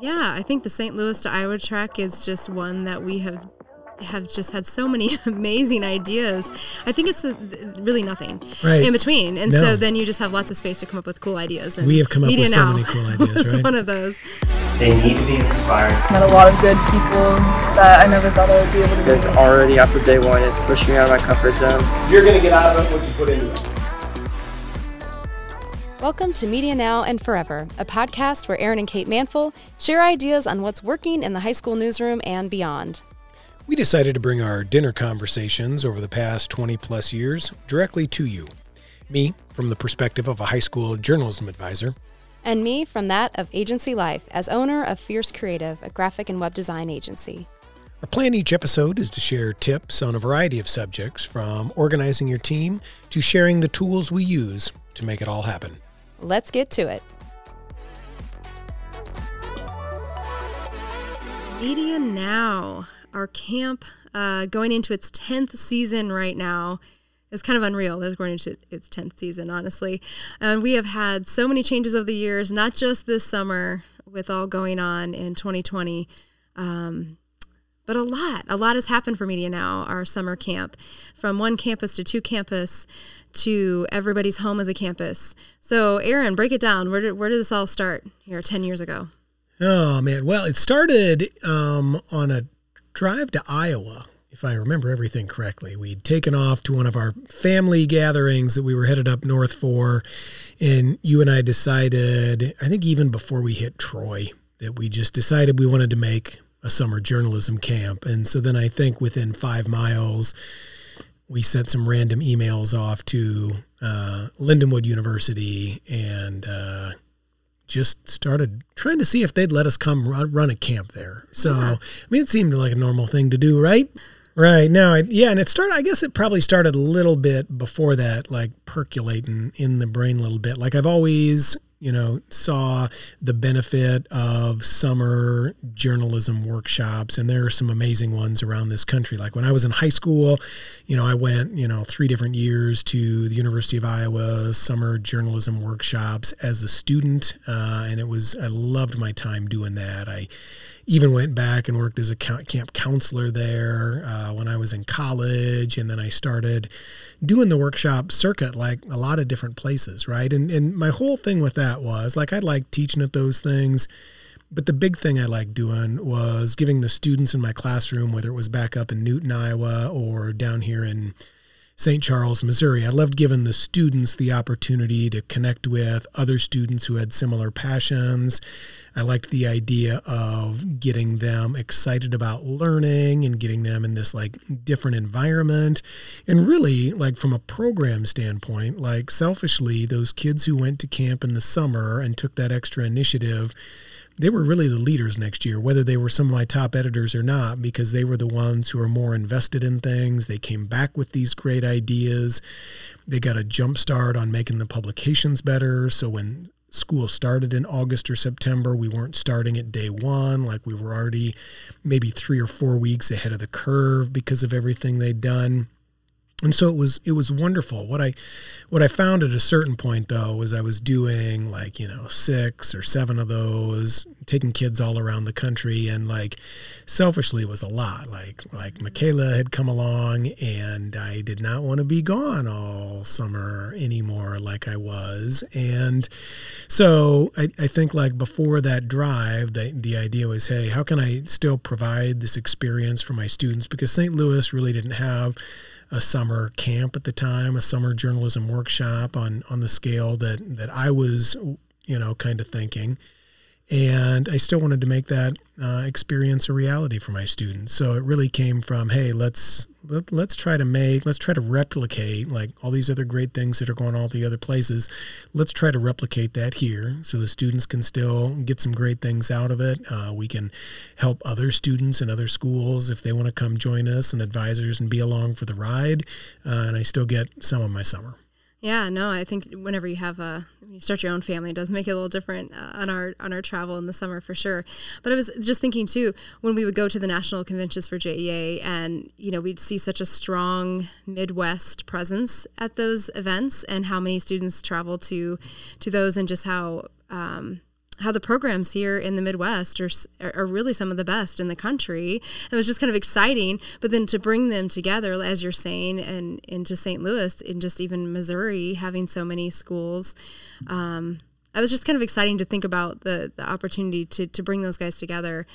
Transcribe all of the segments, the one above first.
Yeah, I think the St. Louis to Iowa trek is just one that we have just had so many amazing ideas. I think it's really nothing in between. And so then you just have lots of space to come up with cool ideas. And we have come up with so many cool ideas, right? It's one of those. They need to be inspired. Met a lot of good people that I never thought I would be able to do. Because already after day one, it's pushing me out of my comfort zone. You're going to get out of it what you put into it. Welcome to Media Now and Forever, a podcast where Aaron and Kate Manful share ideas on what's working in the high school newsroom and beyond. We decided to bring our dinner conversations over the past 20 plus years directly to you. Me, from the perspective of a high school journalism advisor. And me from that of agency life as owner of Fierce Creative, a graphic and web design agency. Our plan each episode is to share tips on a variety of subjects, from organizing your team to sharing the tools we use to make it all happen. Let's get to it. Media Now. Our camp, going into its 10th season right now, is kind of unreal. It's going into its 10th season, honestly. And we have had so many changes over the years, not just this summer with all going on in 2020, but a lot has happened for Media Now, our summer camp, from one campus to two campus to everybody's home as a campus. So Aaron, break it down. Where did this all start here 10 years ago? Oh man. Well, it started on a drive to Iowa, if I remember everything correctly. We'd taken off to one of our family gatherings that we were headed up north for, and you and I decided, I think even before we hit Troy, that we just decided we wanted to make a summer journalism camp. And so then I think within 5 miles, we sent some random emails off to Lindenwood University and just started trying to see if they'd let us come run a camp there. So, I mean, it seemed like a normal thing to do, right? Right. No, and it started, I guess it probably started a little bit before that, like percolating in the brain a little bit. Like I've always, saw the benefit of summer journalism workshops, and there are some amazing ones around this country. Like when I was in high school, I went, 3 different years to the University of Iowa summer journalism workshops as a student, and I loved my time doing that. I even went back and worked as a camp counselor there when I was in college, and then I started doing the workshop circuit, like a lot of different places, right? And my whole thing with that was, like, I liked teaching at those things, but the big thing I liked doing was giving the students in my classroom, whether it was back up in Newton, Iowa, or down here in St. Charles, Missouri. I loved giving the students the opportunity to connect with other students who had similar passions. I liked the idea of getting them excited about learning and getting them in this like different environment. And really, like from a program standpoint, like selfishly, those kids who went to camp in the summer and took that extra initiative, they were really the leaders next year, whether they were some of my top editors or not, because they were the ones who were more invested in things. They came back with these great ideas. They got a jump start on making the publications better. So when school started in August or September, we weren't starting at day one. Like we were already maybe 3 or 4 weeks ahead of the curve because of everything they'd done. And so it was wonderful. What I found at a certain point, though, was I was doing 6 or 7 of those, taking kids all around the country, and like selfishly it was a lot. Like Michaela had come along, and I did not want to be gone all summer anymore like I was. And so I think like before that drive, the idea was, hey, how can I still provide this experience for my students? Because St. Louis really didn't have a summer camp at the time, a summer journalism workshop on the scale that I was, kind of thinking. And I still wanted to make that experience a reality for my students. So it really came from, hey, let's try to replicate like all these other great things that are going on all the other places. Let's try to replicate that here so the students can still get some great things out of it. We can help other students in other schools if they want to come join us, and advisors, and be along for the ride. And I still get some of my summer. Yeah, no, I think whenever you have when you start your own family, it does make it a little different on our travel in the summer for sure. But I was just thinking too, when we would go to the national conventions for JEA, and we'd see such a strong Midwest presence at those events, and how many students travel to those, and just how how the programs here in the Midwest are really some of the best in the country. It was just kind of exciting, but then to bring them together, as you're saying, and into St. Louis, and just even Missouri, having so many schools, it was just kind of exciting to think about the opportunity to bring those guys together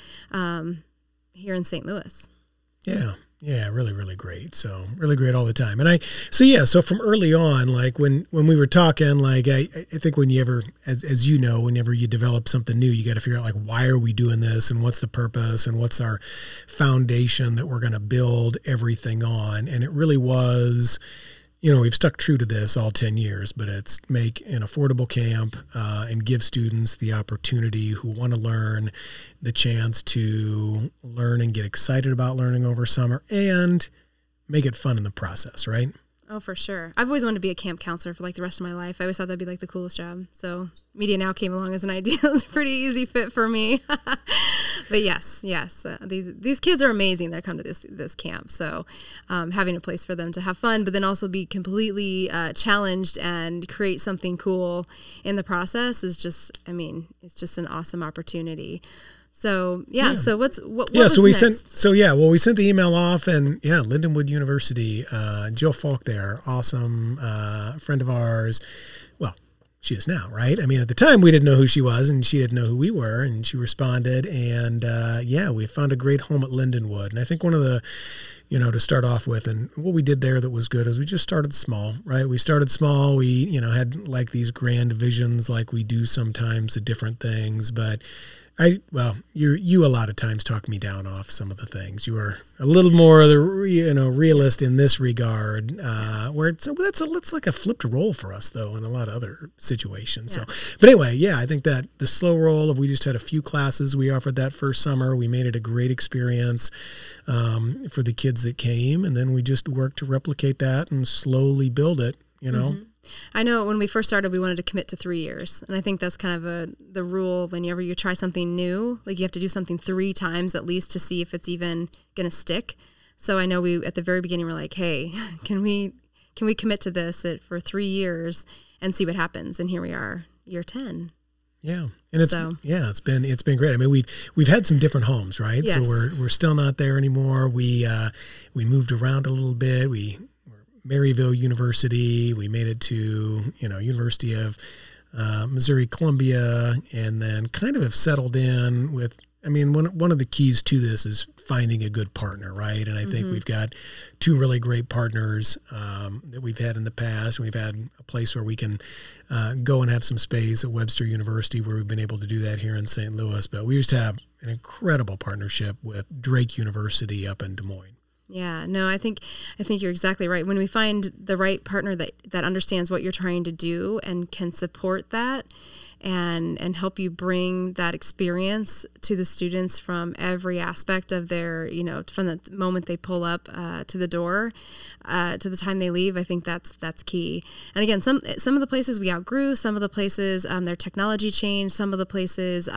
here in St. Louis. Yeah, really, really great. So really great all the time. And so from early on, like when we were talking, like I think when you ever, as you know, whenever you develop something new, you got to figure out like, why are we doing this and what's the purpose and what's our foundation that we're going to build everything on. And it really was, we've stuck true to this all 10 years, but it's make an affordable camp and give students the opportunity who want to learn the chance to learn and get excited about learning over summer and make it fun in the process, right? Oh, for sure. I've always wanted to be a camp counselor for like the rest of my life. I always thought that'd be like the coolest job. So Media Now came along as an idea. It was a pretty easy fit for me. But yes. These kids are amazing that come to this camp. So having a place for them to have fun, but then also be completely challenged and create something cool in the process is just, it's just an awesome opportunity. So so what was we next? We sent the email off, and Lindenwood University, Jill Falk there, awesome friend of ours. Well, she is now, right? At the time we didn't know who she was, and she didn't know who we were, and she responded, and we found a great home at Lindenwood. And I think one of the to start off with, and what we did there that was good is we just started small, right? We started small. We had like these grand visions like we do sometimes of different things, but you a lot of times talk me down off some of the things. You are a little more the realist in this regard, where it's like a flipped role for us though in a lot of other situations. Yeah. So, but anyway, I think that the slow roll of we just had a few classes we offered that first summer. We made it a great experience for the kids that came, and then we just worked to replicate that and slowly build it. Mm-hmm. I know when we first started, we wanted to commit to 3 years. And I think that's kind of the rule whenever you try something new. Like you have to do something 3 times at least to see if it's even going to stick. So I know we, at the very beginning, were like, hey, can we commit to this for 3 years and see what happens? And here we are, year 10. Yeah. And it's been great. We've had some different homes, right? Yes. So we're still not there anymore. We moved around a little bit. Maryville University, we made it to, University of Missouri, Columbia, and then kind of have settled in with, one of the keys to this is finding a good partner, right? And I think we've got 2 really great partners that we've had in the past. We've had a place where we can go and have some space at Webster University where we've been able to do that here in St. Louis. But we used to have an incredible partnership with Drake University up in Des Moines. Yeah, no, I think you're exactly right. When we find the right partner that understands what you're trying to do and can support that and help you bring that experience to the students from every aspect of their, from the moment they pull up to the door to the time they leave, I think that's key. And again, some of the places we outgrew, some of the places their technology changed, some of the places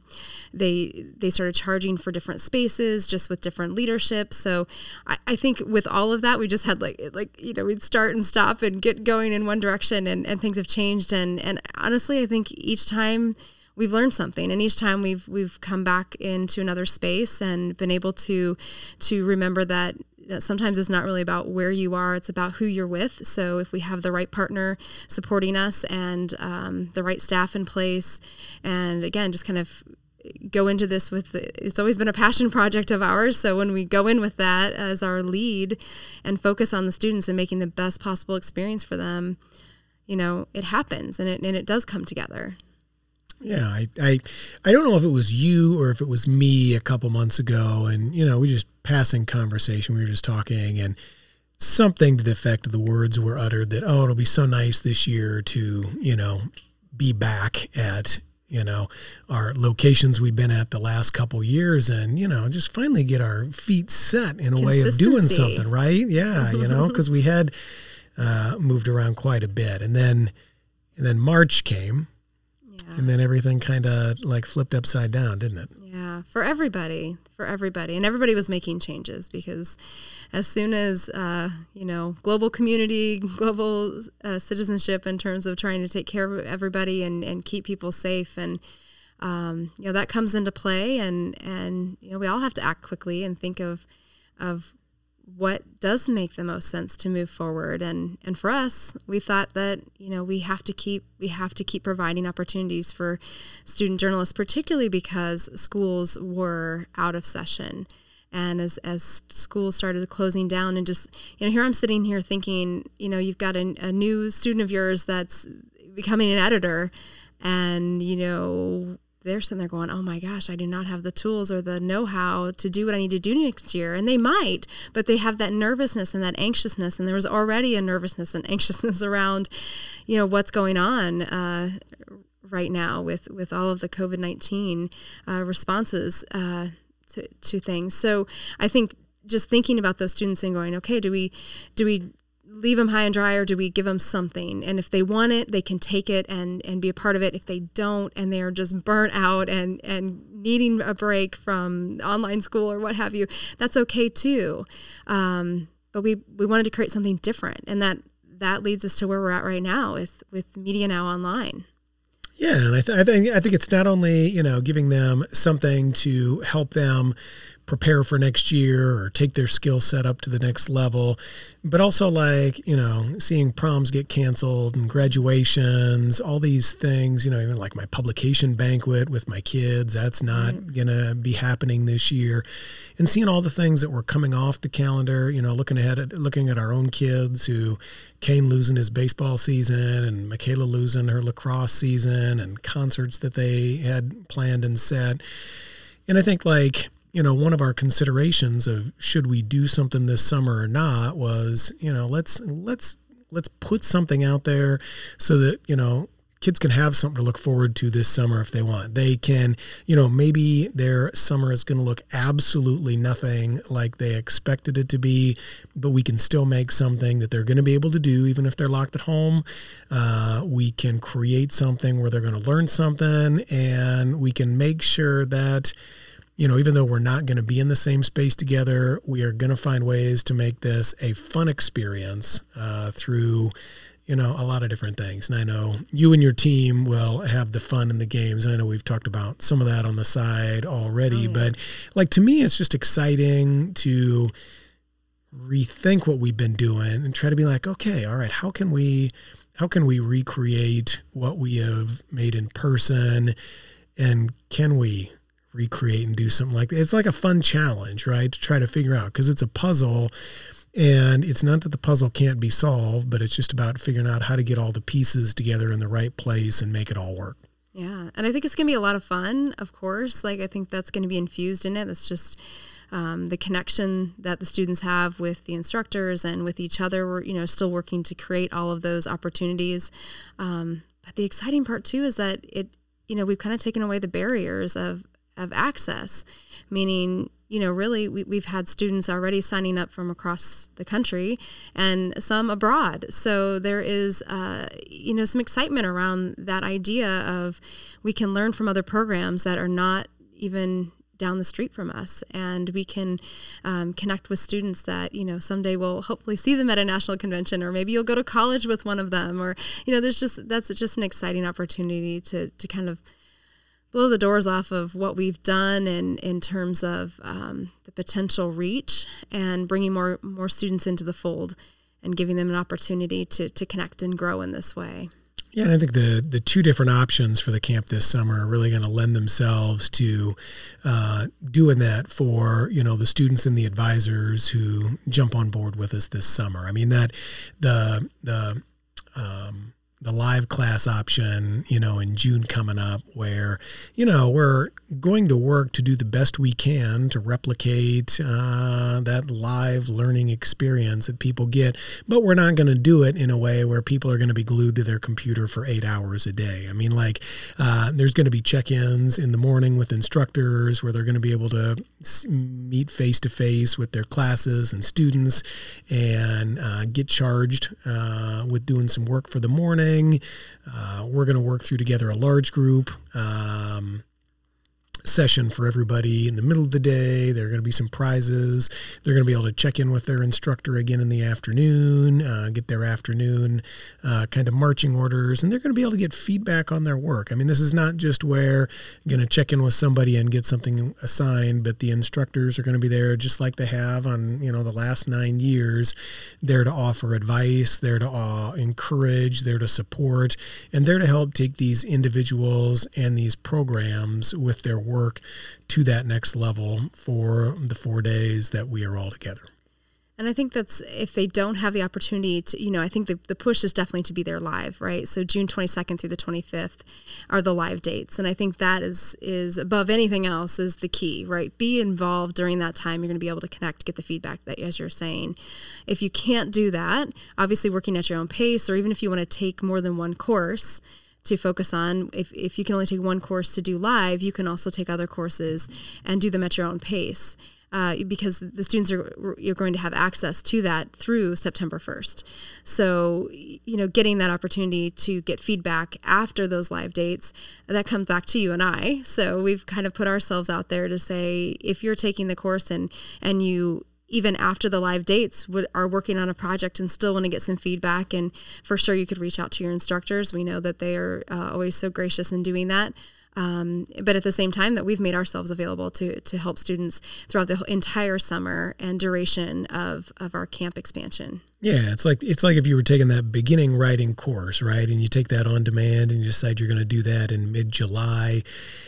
they started charging for different spaces just with different leadership. So I think with all of that, we just had we'd start and stop and get going in one direction, and things have changed. And honestly, I think each time we've learned something, and each time we've come back into another space and been able to remember that sometimes it's not really about where you are, it's about who you're with. So if we have the right partner supporting us and the right staff in place, and again, just kind of go into this with, it's always been a passion project of ours. So when we go in with that as our lead and focus on the students and making the best possible experience for them, it happens and it does come together. Yeah, I don't know if it was you or if it was me a couple months ago, and we just passing conversation. We were just talking, and something to the effect of the words were uttered that, it'll be so nice this year to be back at our locations we've been at the last couple years, and just finally get our feet set in a way of doing something, right? Yeah, because we had moved around quite a bit, and then March came. And then everything kind of flipped upside down, didn't it? Yeah, for everybody. And everybody was making changes because as soon as, global community, global citizenship in terms of trying to take care of everybody and keep people safe. And that comes into play, and we all have to act quickly and think of what does make the most sense to move forward. And for us, we thought that, we have to keep providing opportunities for student journalists, particularly because schools were out of session. And as schools started closing down, and just, here I'm sitting here thinking, you've got a new student of yours that's becoming an editor, and, they're sitting there going, oh my gosh, I do not have the tools or the know-how to do what I need to do next year. And they might, but they have that nervousness and that anxiousness. And there was already a nervousness and anxiousness around, what's going on right now with all of the COVID-19 responses to things. So I think just thinking about those students and going, okay, do we leave them high and dry, or do we give them something? And if they want it, they can take it and be a part of it. If they don't, and they are just burnt out and needing a break from online school or what have you, that's okay too. But we wanted to create something different, and that leads us to where we're at right now with Media Now Online. Yeah, and I think it's not only giving them something to help them prepare for next year or take their skill set up to the next level, but also seeing proms get canceled and graduations, all these things, even like my publication banquet with my kids, that's not going to be happening this year. And seeing all the things that were coming off the calendar, looking at our own kids, who Kane losing his baseball season and Michaela losing her lacrosse season, and concerts that they had planned and set. And I think one of our considerations of should we do something this summer or not was, let's put something out there so that, kids can have something to look forward to this summer if they want. They can, maybe their summer is going to look absolutely nothing like they expected it to be, but we can still make something that they're going to be able to do even if they're locked at home. We can create something where they're going to learn something, and we can make sure that, even though we're not going to be in the same space together, we are going to find ways to make this a fun experience through a lot of different things. And I know you and your team will have the fun in the games. I know we've talked about some of that on the side already, but to me, it's just exciting to rethink what we've been doing and try to be like, okay, all right, how can we recreate what we have made in person, and can we recreate and do something like that? It's like a fun challenge, right? To try to figure out, because it's a puzzle. And it's not that the puzzle can't be solved, but it's just about figuring out how to get all the pieces together in the right place and make it all work. Yeah. And I think it's going to be a lot of fun, of course. I think that's going to be infused in it. It's just the connection that the students have with the instructors and with each other. We're, still working to create all of those opportunities. But the exciting part too is that we've kind of taken away the barriers of access, meaning, really we've had students already signing up from across the country and some abroad. So there is, some excitement around that idea of we can learn from other programs that are not even down the street from us, and we can connect with students that, someday we'll hopefully see them at a national convention, or maybe you'll go to college with one of them, or, that's just an exciting opportunity to kind of blow the doors off of what we've done in terms of the potential reach, and bringing more students into the fold and giving them an opportunity to connect and grow in this way. Yeah, and I think the two different options for the camp this summer are really going to lend themselves to doing that for, the students and the advisors who jump on board with us this summer. I mean, that the live class option, in June coming up, where, we're going to work to do the best we can to replicate that live learning experience that people get, but we're not going to do it in a way where people are going to be glued to their computer for 8 hours a day. I mean, there's going to be check-ins in the morning with instructors where they're going to be able to meet face-to-face with their classes and students and get charged with doing some work for the morning. We're going to work through together a large group session for everybody in the middle of the day. There are going to be some prizes. They're going to be able to check in with their instructor again in the afternoon, get their afternoon kind of marching orders, and they're going to be able to get feedback on their work. I mean, this is not just where you're going to check in with somebody and get something assigned, but the instructors are going to be there just like they have on, the last 9 years, there to offer advice, there to encourage, there to support, and there to help take these individuals and these programs with their work to that next level for the 4 days that we are all together. And I think that's, if they don't have the opportunity to, I think the push is definitely to be there live, right? So June 22nd through the 25th are the live dates. And I think that is above anything else is the key, right? Be involved during that time. You're going to be able to connect, get the feedback that, as you're saying. If you can't do that, obviously working at your own pace, or even if you want to take more than one course to focus on, if you can only take one course to do live, you can also take other courses and do them at your own pace. Because the students you're going to have access to that through September 1st. So, getting that opportunity to get feedback after those live dates, that comes back to you and I. So we've kind of put ourselves out there to say, if you're taking the course and you, even after the live dates, are working on a project and still want to get some feedback, and for sure you could reach out to your instructors. We know that they are always so gracious in doing that. But at the same time, that we've made ourselves available to help students throughout the entire summer and duration of our camp expansion. Yeah, it's like if you were taking that beginning writing course, right? And you take that on demand and you decide you're going to do that in mid-July,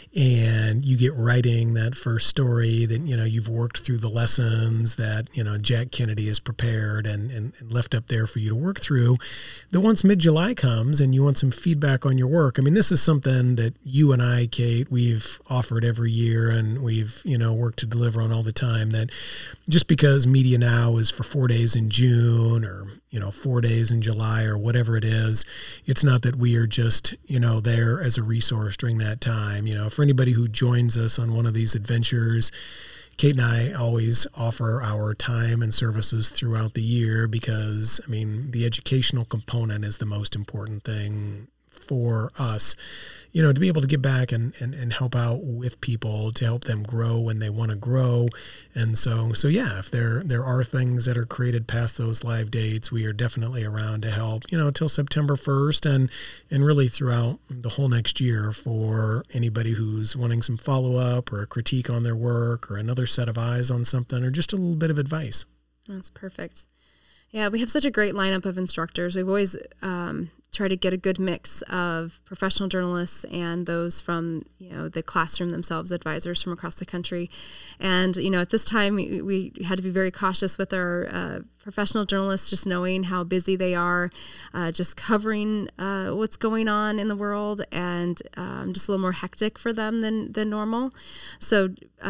and you get writing that first story that, you've worked through the lessons that, Jack Kennedy has prepared and left up there for you to work through. Then once mid-July comes and you want some feedback on your work, I mean, this is something that you and I, Kate, we've offered every year and we've, worked to deliver on all the time, that just because Media Now is for 4 days in June or 4 days in July or whatever it is, it's not that we are just there as a resource during that time. For anybody who joins us on one of these adventures, Kate and I always offer our time and services throughout the year because, the educational component is the most important thing for us, to be able to get back and help out with people, to help them grow when they want to grow. And so yeah, if there are things that are created past those live dates, we are definitely around to help, till September 1st and really throughout the whole next year for anybody who's wanting some follow-up or a critique on their work or another set of eyes on something or just a little bit of advice. That's perfect. Yeah, we have such a great lineup of instructors. We've always try to get a good mix of professional journalists and those from, the classroom themselves, advisors from across the country. And, at this time, we had to be very cautious with our professional journalists, just knowing how busy they are, just covering what's going on in the world, and just a little more hectic for them than normal. So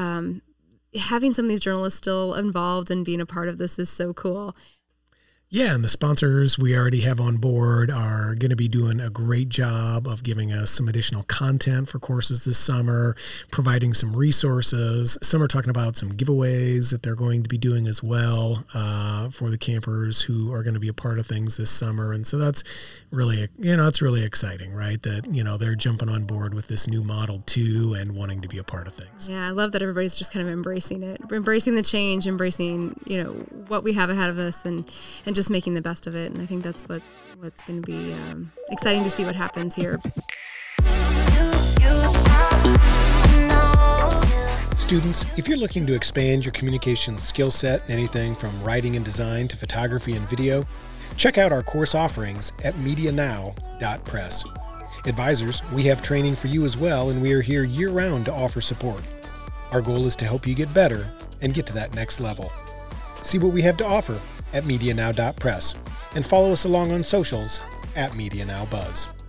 having some of these journalists still involved and being a part of this is so cool. Yeah, and the sponsors we already have on board are going to be doing a great job of giving us some additional content for courses this summer, providing some resources. Some are talking about some giveaways that they're going to be doing as well for the campers who are going to be a part of things this summer. And so that's really, it's really exciting, right? That, they're jumping on board with this new model too and wanting to be a part of things. Yeah, I love that everybody's just kind of embracing it, embracing the change, embracing, what we have ahead of us and just making the best of it. And I think that's what's going to be exciting to see what happens here. Students, if you're looking to expand your communication skill set, anything from writing and design to photography and video, check out our course offerings at medianow.press. Advisors, we have training for you as well, and we are here year-round to offer support. Our goal is to help you get better and get to that next level. See what we have to offer at medianow.press and follow us along on socials at MediaNowBuzz.